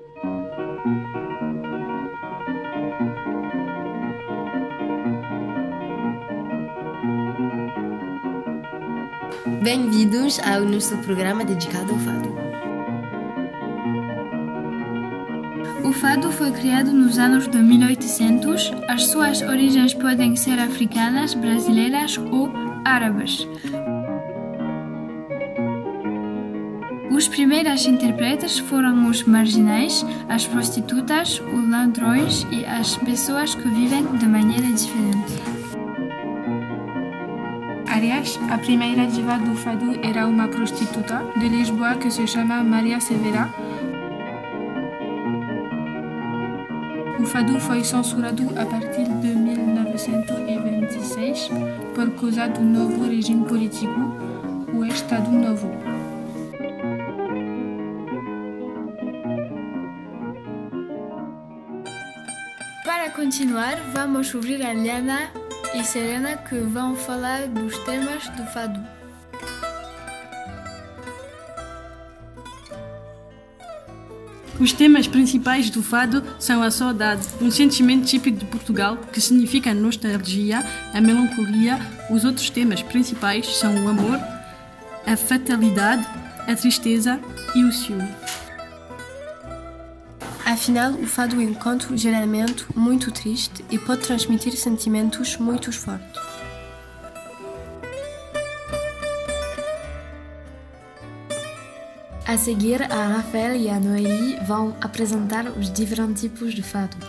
Bem-vindos ao nosso programa dedicado ao fado. O fado foi criado nos anos de 1800. As suas origens podem ser africanas, brasileiras ou árabes. Os primeiros intérpretes foram os marginais, as prostitutas, os ladrões e as pessoas que vivem de maneira diferente. Aliás, a primeira diva do fado era uma prostituta de Lisboa que se chama Maria Severa. O fado foi censurado a partir de 1926 por causa do novo regime político, o Estado Novo. Para continuar, vamos ouvir a Liana e Serena que vão falar dos temas do fado. Os temas principais do fado são a saudade, um sentimento típico de Portugal que significa a nostalgia, a melancolia. Os outros temas principais são o amor, a fatalidade, a tristeza e o ciúme. Afinal, o fado é um canto geralmente muito triste e pode transmitir sentimentos muito fortes. A seguir, a Rafael e a Noeli vão apresentar os diferentes tipos de fado.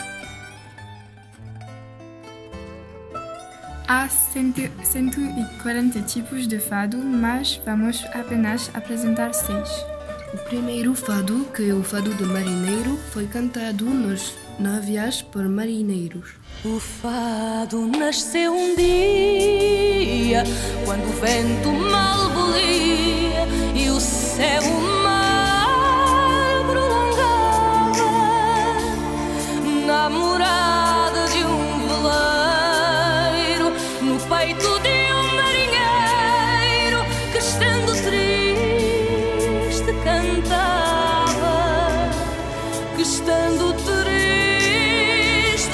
Há 140 tipos de fado, mas vamos apenas apresentar 6. O primeiro fado, que é o fado do marinheiro, foi cantado nos navios por marinheiros. O fado nasceu um dia, quando o vento mal bolia e o céu o mar prolongava, na morada de um veleiro, no peito de um marinheiro, que estando triste cantava, que estando triste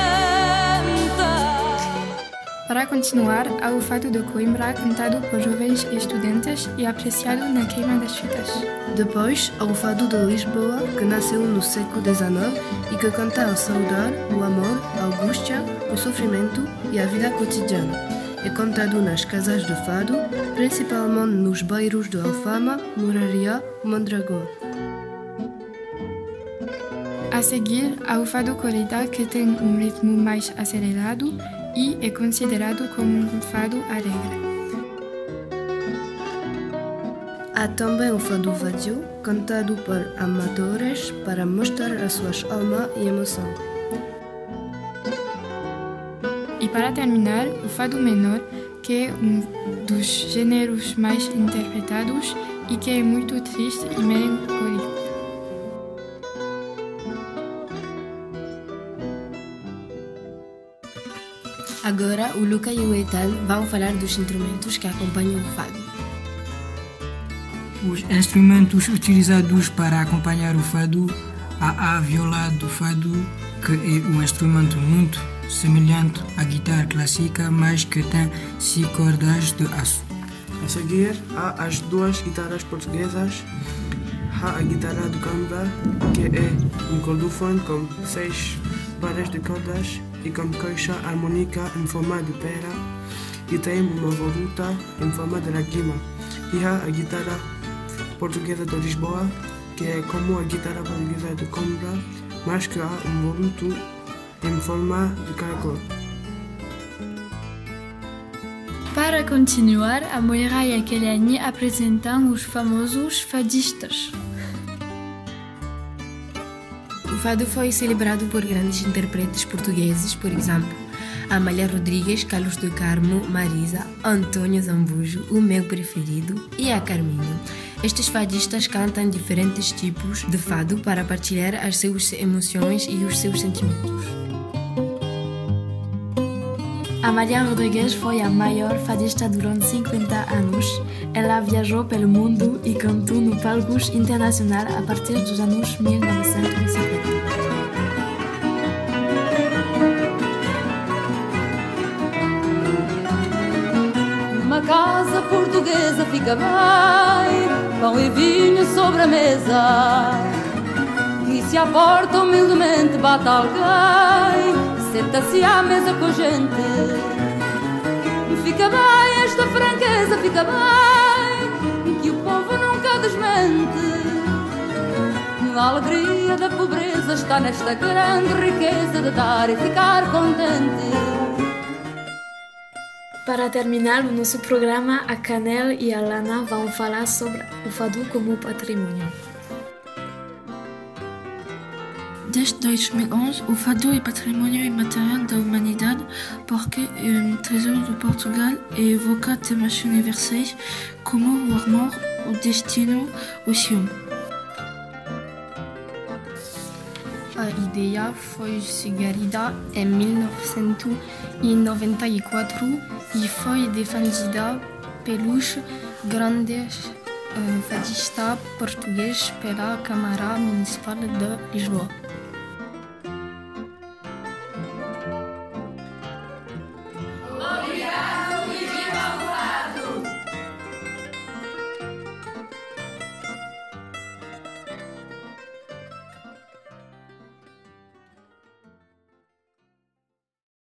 cantava. Para continuar, há o fado de Coimbra, cantado por jovens estudantes e apreciado na queima das fitas. Depois, há o fado de Lisboa, que nasceu no século XIX e que canta a saudade, o amor, a angústia, o sofrimento e a vida cotidiana. É cantado nas casas de fado, principalmente nos bairros de Alfama, Moraria e Mondragão. A seguir, há o fado corrida, que tem um ritmo mais acelerado e é considerado como um fado alegre. Há também o fado vadio, cantado por amadores para mostrar as suas alma e emoção. E para terminar, o fado menor, que é um dos gêneros mais interpretados e que é muito triste e melancólico. Agora, o Luca e o Ethan vão falar dos instrumentos que acompanham o fado. Os instrumentos utilizados para acompanhar o fado, há a viola do fado, que é um instrumento muito semelhante à guitarra clássica, mas que tem 5 cordas de aço. A seguir, há as duas guitarras portuguesas. Há a guitarra de câmara, que é um cordofone com 6 barras de cordas e com caixa harmônica em forma de pera, e tem uma voluta em forma de lágrima. E há a guitarra portuguesa de Lisboa, que é como a guitarra portuguesa de Coimbra, mas que há um voluto em forma de caracol. Para continuar, a Moira e a Keliane apresentam os famosos fadistas. O fado foi celebrado por grandes intérpretes portugueses, por exemplo, Amália Rodrigues, Carlos do Carmo, Marisa, Antônio Zambujo, o meu preferido, e a Carminho. Estes fadistas cantam diferentes tipos de fado para partilhar as suas emoções e os seus sentimentos. Amália Rodrigues foi a maior fadista durante 50 anos. Ela viajou pelo mundo e cantou no palcos internacionais a partir dos anos 1950. Numa casa portuguesa fica bem, pão e vinho sobre a mesa. E se à porta humildemente bate alguém, senta-se à mesa com a gente. Fica bem esta franqueza, fica bem, que o povo nunca desmente. A alegria da pobreza está nesta grande riqueza de dar e ficar contente. Para terminar o nosso programa, a Canel e a Lana vão falar sobre o fado como patrimônio. Desde 2011, o fado é patrimônio imaterial da humanidade porque é um tesouro de Portugal e evoca temas universais como o amor, o destino, o ciúme. A ideia foi sugerida em 1994 e foi defendida pelos grandes fadistas portugueses pela Câmara Municipal de Lisboa.